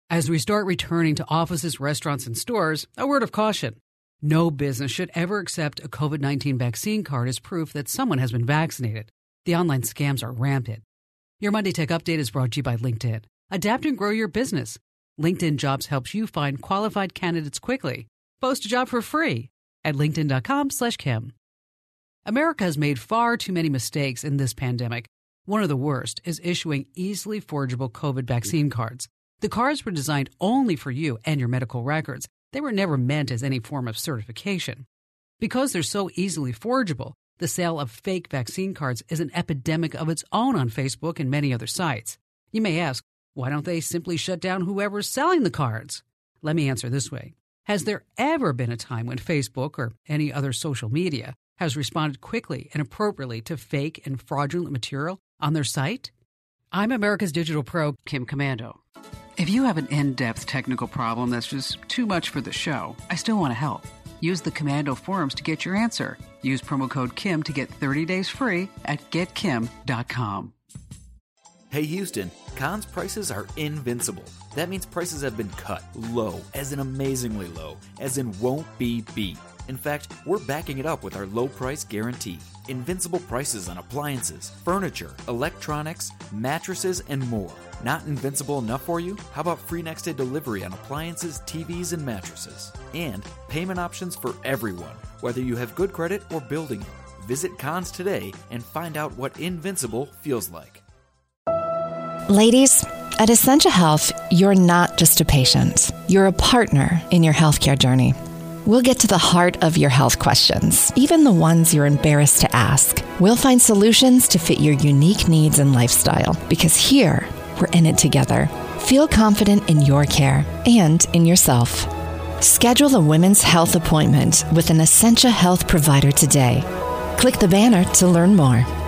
As we start returning to offices, restaurants, and stores, a word of caution. No business should ever accept a COVID-19 vaccine card as proof that someone has been vaccinated. The online scams are rampant. Your Monday Tech Update is brought to you by LinkedIn. Adapt and grow your business. LinkedIn Jobs helps you find qualified candidates quickly. Post a job for free at linkedin.com/Kim. America has made far too many mistakes in this pandemic. One of the worst is issuing easily forgeable COVID vaccine cards. The cards were designed only for you and your medical records. They were never meant as any form of certification. Because they're so easily forgeable, the sale of fake vaccine cards is an epidemic of its own on Facebook and many other sites. You may ask, why don't they simply shut down whoever's selling the cards? Let me answer this way. Has there ever been a time when Facebook or any other social media has responded quickly and appropriately to fake and fraudulent material on their site? I'm America's Digital Pro, Kim Komando. If you have an in-depth technical problem that's just too much for the show, I still want to help. Use the Komando forums to get your answer. Use promo code KIM to get 30 days free at getkim.com. Hey Houston, Conn's prices are invincible. That means prices have been cut low, as in amazingly low, as in won't be beat. In fact, we're backing it up with our low price guarantee. Invincible prices on appliances, furniture, electronics, mattresses, and more. Not invincible enough for you? How about free next day delivery on appliances, TVs, and mattresses? And payment options for everyone, whether you have good credit or building it. Visit Conn's today and find out what invincible feels like. Ladies, at Essentia Health, you're not just a patient. You're a partner in your healthcare journey. We'll get to the heart of your health questions, even the ones you're embarrassed to ask. We'll find solutions to fit your unique needs and lifestyle, because here, we're in it together. Feel confident in your care and in yourself. Schedule a women's health appointment with an Essentia Health provider today. Click the banner to learn more.